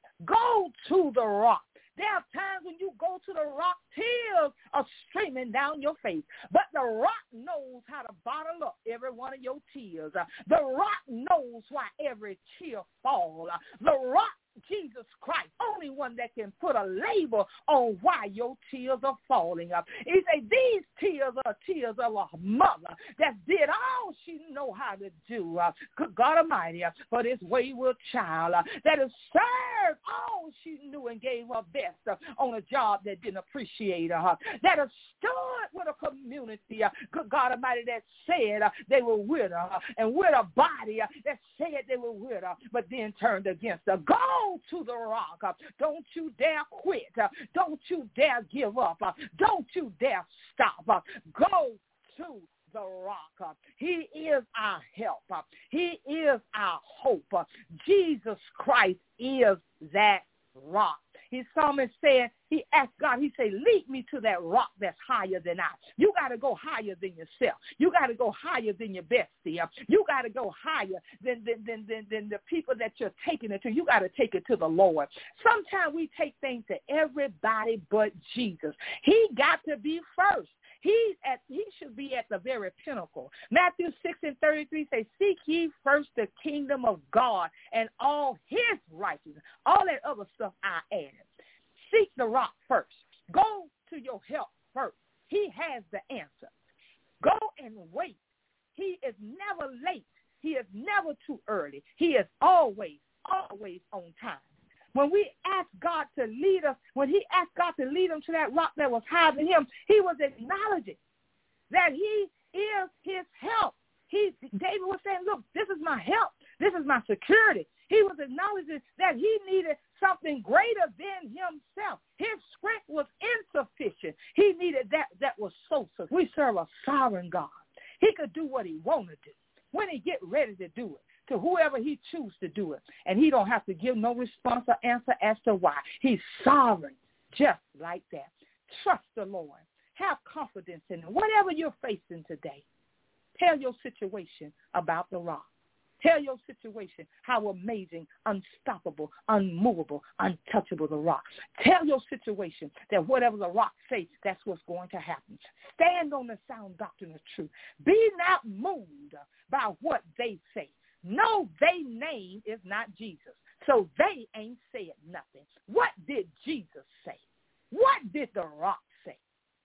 Go to the rock. There are times when you go to the rock, tears are streaming down your face. But the rock knows how to bottle up every one of your tears. Uh, the rock knows why every tear falls. Uh, the rock, Jesus Christ, only one that can put a label on why your tears are falling up. He said, these tears are tears of a mother that did all she know how to do. Uh, good God Almighty, uh, for this wayward child uh, that has served all she knew and gave her best uh, on a job that didn't appreciate her. Uh, that has stood with a community, uh, good God Almighty, that said uh, they were with her uh, and with a body uh, that said they were with her, but then turned against her. Go to the rock. Uh, don't you dare quit. Uh, don't you dare give up. Uh, don't you dare stop. Uh, go to the rock. Uh, he is our help. Uh, he is our hope. Uh, Jesus Christ is that rock. His psalmist said, he asked God, he said, lead me to that rock that's higher than I. You got to go higher than yourself. You got to go higher than your bestie. You got to go higher than, than, than, than, than the people that you're taking it to. You got to take it to the Lord. Sometimes we take things to everybody but Jesus. He got to be first. He's at, he should be at the very pinnacle. Matthew six and thirty-three says, seek ye first the kingdom of God and all his righteousness. All that other stuff I added. Seek the rock first. Go to your help first. He has the answer. Go and wait. He is never late. He is never too early. He is always, always on time. When we ask God to lead us, when he asked God to lead him to that rock that was higher than him, he was acknowledging that he is his help. He, David was saying, look, this is my help. This is my security. He was acknowledging that he needed something greater than himself. His strength was insufficient. He needed that that was so sufficient. We serve a sovereign God. He could do what he wanted to do when he get ready to do it, to whoever he chooses to do it. And he don't have to give no response or answer as to why. He's sovereign, just like that. Trust the Lord. Have confidence in him. Whatever you're facing today, tell your situation about the rock. Tell your situation how amazing, unstoppable, unmovable, untouchable the rock. Tell your situation that whatever the rock says, that's what's going to happen. Stand on the sound doctrine of truth. Be not moved by what they say. No, their name is not Jesus. So they ain't said nothing. What did Jesus say? What did the rock say?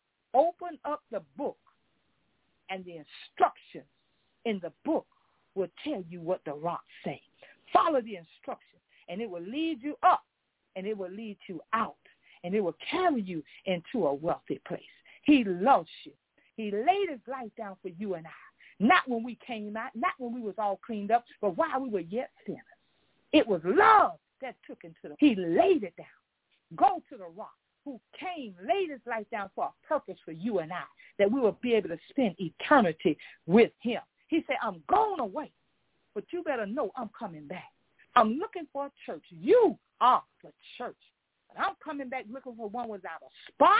Open up the book, and the instructions in the book will tell you what the rock say. Follow the instructions, and it will lead you up, and it will lead you out, and it will carry you into a wealthy place. He loves you. He laid his life down for you and I. Not when we came out, not when we was all cleaned up, but while we were yet sinners. It was love that took him to the, he laid it down. Go to the rock who came, laid his life down for a purpose for you and I, that we will be able to spend eternity with him. He said, I'm going away, but you better know I'm coming back. I'm looking for a church. You are the church. And I'm coming back looking for one without a spot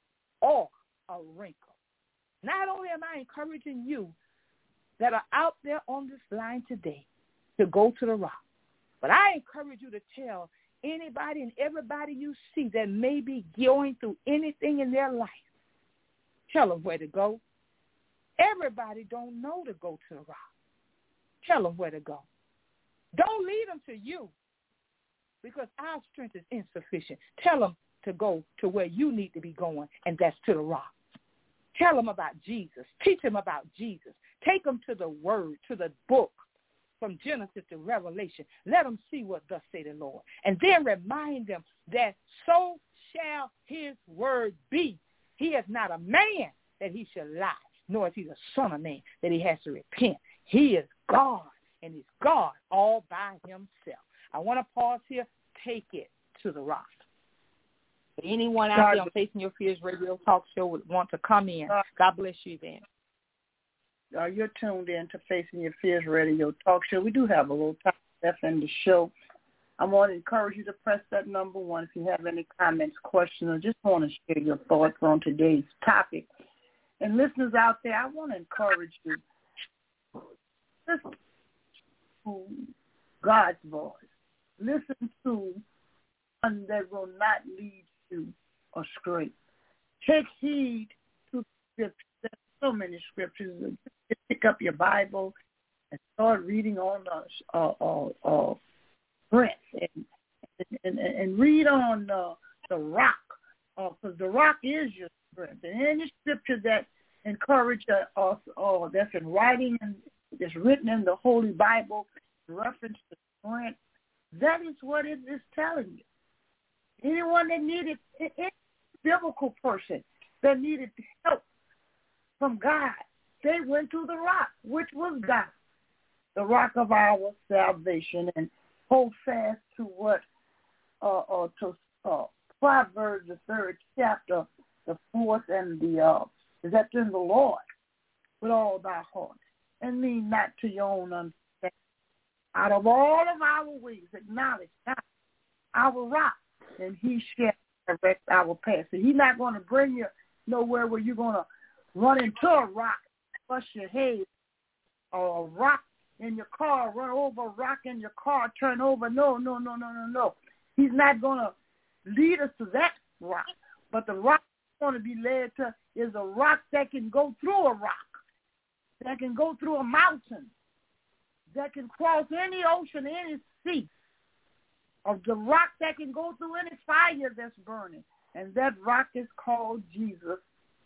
or a wrinkle. Not only am I encouraging you that are out there on this line today to go to the rock, but I encourage you to tell anybody and everybody you see that may be going through anything in their life, tell them where to go. Everybody don't know to go to the rock. Tell them where to go. Don't lead them to you, because our strength is insufficient. Tell them to go to where you need to be going, and that's to the rock. Tell them about Jesus. Teach them about Jesus. Take them to the word, to the book, from Genesis to Revelation. Let them see what thus say the Lord. And then remind them that so shall his word be. He is not a man that he shall lie, nor is he the son of man that he has to repent. He is God, and he's God all by himself. I want to pause here. Take it to the rock. Anyone out God, there on Facing Your Fears radio talk show would want to come in. God bless you, then. Uh, you're tuned in to Facing Your Fears radio talk show. We do have a little time left in the show. I want to encourage you to press that number one if you have any comments, questions, or just want to share your thoughts on today's topic. And listeners out there, I want to encourage you. Listen to God's voice. Listen to one that will not lead you astray. Take heed to the scriptures. There's so many scriptures. Just pick up your Bible and start reading on the uh, uh, uh, strength and, and, and, and read on uh, the rock, because uh, the rock is your strength. And any scripture that encourage us, uh, that's in writing and that's written in the Holy Bible, reference to strength, that is what it is telling you. Anyone that needed, any biblical person that needed help from God, they went to the rock, which was God, the rock of our salvation, and hold fast to what, uh, uh, to uh, Proverbs, the third chapter, the fourth, and the, uh, is that in the Lord with all thy heart, and lean not to your own understanding. Out of all of our ways, acknowledge God, our rock, and he shall direct our path. So he's not going to bring you nowhere where you're going to run into a rock, bust your head, or a rock in your car, run over a rock in your car, turn over. No, no, no, no, no, no. He's not going to lead us to that rock. But the rock we're going to be led to is a rock that can go through a rock, that can go through a mountain, that can cross any ocean, any sea, of the rock that can go through any fire that's burning. And that rock is called Jesus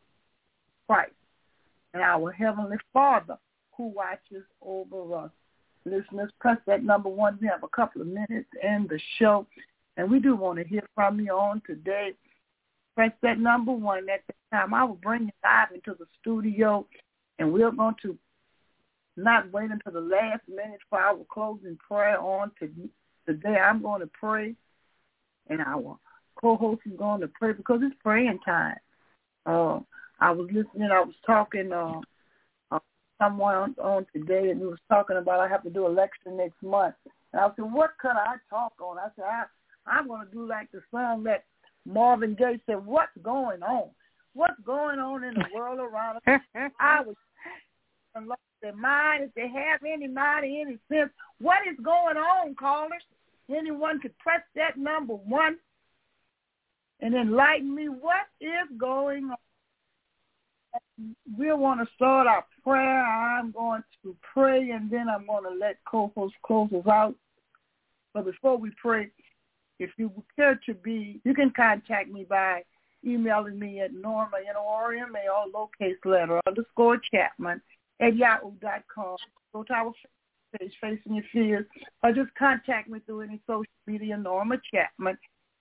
Christ, and our Heavenly Father who watches over us. Listeners, press that number one. We have a couple of minutes in the show, and we do want to hear from you on today. Press that number one. At the time, I will bring you live into the studio, and we're going to not wait until the last minute for our closing prayer on today. Today I'm going to pray, and our co-host is going to pray because it's praying time. Uh, I was listening. I was talking uh, uh, someone on, on today, and he was talking about I have to do election next month. And I said, what could I talk on? I said, I, I'm going to do like the song that Marvin Gaye said, what's going on? What's going on in the world around us? I was lost their mind, if they have any mind, any sense. What is going on, callers? Anyone could press that number one and enlighten me. What is going on? We want to start our prayer. I'm going to pray, and then I'm going to let co-host close us out. But before we pray, if you care to be, you can contact me by emailing me at Norma, N O R M A, all lowercase letter, underscore Chapman, at yahoo dot com. Go to our page, Facing Your Fears, or just contact me through any social media, Norma Chapman.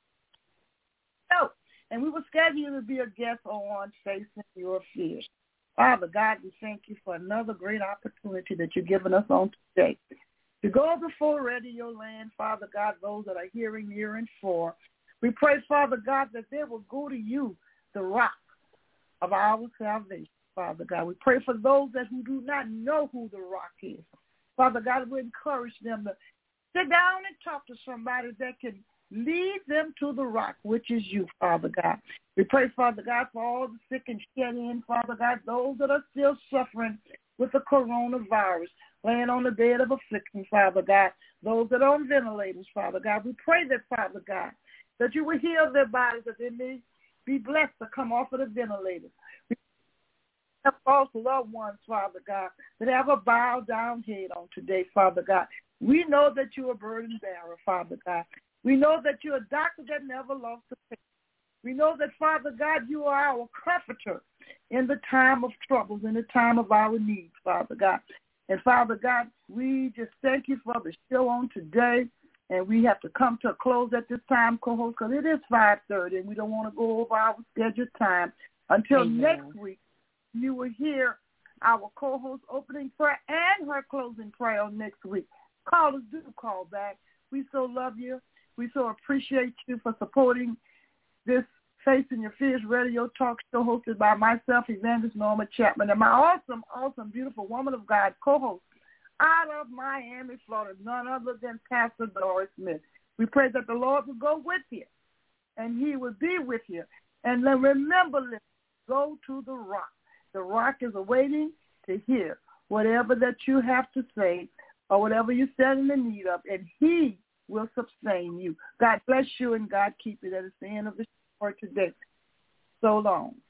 So, and we will schedule you to be a guest on Facing Your Fears. Father God, we thank you for another great opportunity that you've given us on today. To go before Radio Land, Father God, those that are hearing near and far, we pray, Father God, that they will go to you, the rock of our salvation, Father God. We pray for those that who do not know who the rock is. Father God, we encourage them to sit down and talk to somebody that can lead them to the rock, which is you, Father God. We pray, Father God, for all the sick and shed in, Father God, those that are still suffering with the coronavirus, laying on the bed of affliction, Father God, those that are on ventilators, Father God. We pray that, Father God, that you will heal their bodies, that they may be blessed to come off of the ventilators. We have false loved ones, Father God, that have a bowed down head on today, Father God. We know that you are burden bearer, Father God. We know that you're a doctor that never lost a patient. We know that, Father God, you are our comforter. in the time of troubles, in the time of our needs, Father God. And Father God, we just thank you for the show on today. And we have to come to a close at this time, co-host, because it is five thirty, and we don't want to go over our scheduled time. Until Amen. Next week, you will hear our co-host opening prayer and her closing prayer next week. Callers, do call back. We so love you. We so appreciate you for supporting this Facing Your Fears radio talk show hosted by myself, Evangelist Norma Chapman, and my awesome, awesome, beautiful woman of God co-host out of Miami, Florida, none other than Pastor Doris Smith. We pray that the Lord will go with you, and he will be with you. And then remember, go to the rock. The rock is awaiting to hear whatever that you have to say or whatever you stand in the need of, and he will sustain you. God bless you, and God keep you. That is the end of the show for today. So long.